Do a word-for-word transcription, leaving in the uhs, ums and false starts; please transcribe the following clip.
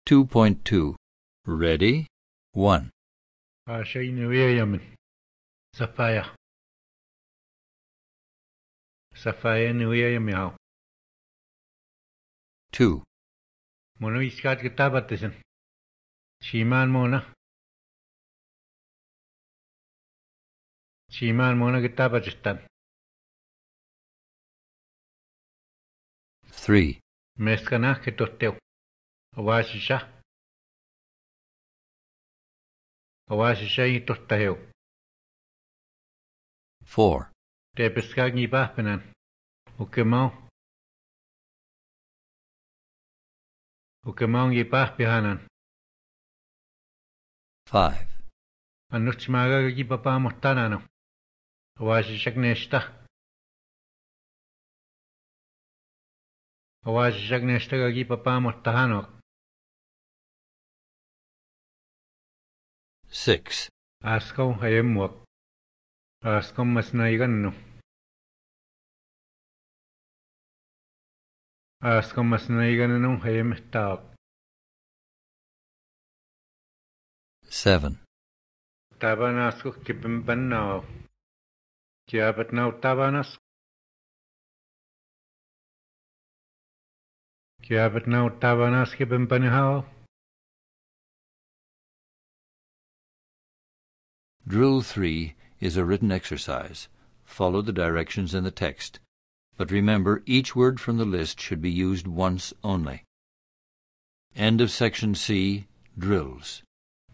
two point two. Ready? one. Ashainuyayamin. Safaya. Safaya nuyayamiao. two. Mono iskat kitabatisan. Shiman mona. Shiman mona kitabatistan. three. Meskana kitoteo. Awasisha. Awasisha itotaheo. four. Te pescag ni bahpenan. Ukemau. Ukemau ni bahpehanan. five. Anuchmaga ki papa mohtanano. Awasishak nesta. Awasishak nesta ki papa mohtahano. six. Askau hayemwak. Askau masnaiganno. Askau masnaiganno hayemehtaak. seven. Tabanasku kipimpanao. Kiabatnau tabanas. Kiabatnau tabanas kipimpanihao. Drill three is a written exercise. Follow the directions in the text, but remember each word from the list should be used once only. End of Section C, Drills.